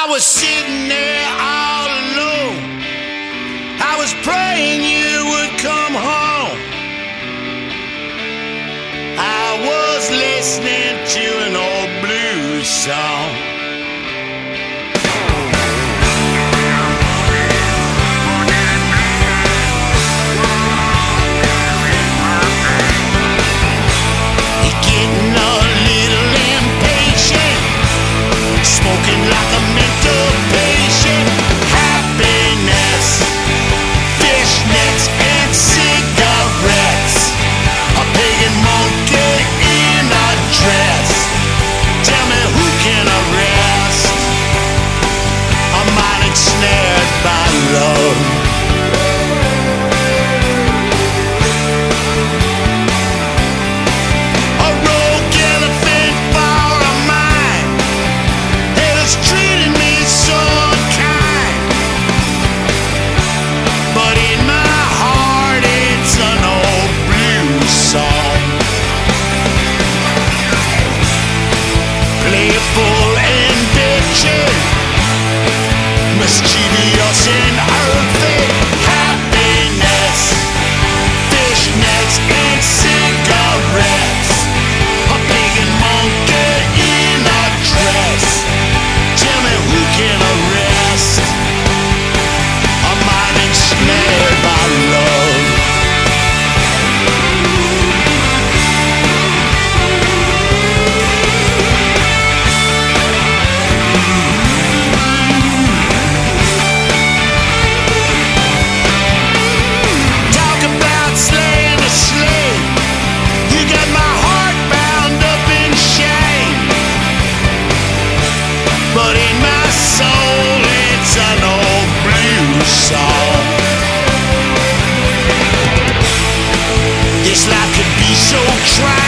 was sitting there all alone. I was praying you would come home. I was listening to an old blues song. You're getting a little impatient, smoking like a mental patient. Happiness, fishnets and cigarettes, a pagan monkey in a dress. Tell me who can arrest a mind ensnared by love. A rogue elephant for a mind that is treating me so unkind. But in my heart it's an old blues song. Playful and bitchin', mischievous and earthy. Happiness, fishnets and cigarettes, a pagan monkey in a dress. Tell me who can arrest a mind ensnared by love. Talk about slaying a slave. You got my heart bound up in shame. But in my soul it's an old blues song. This life could be so tragic.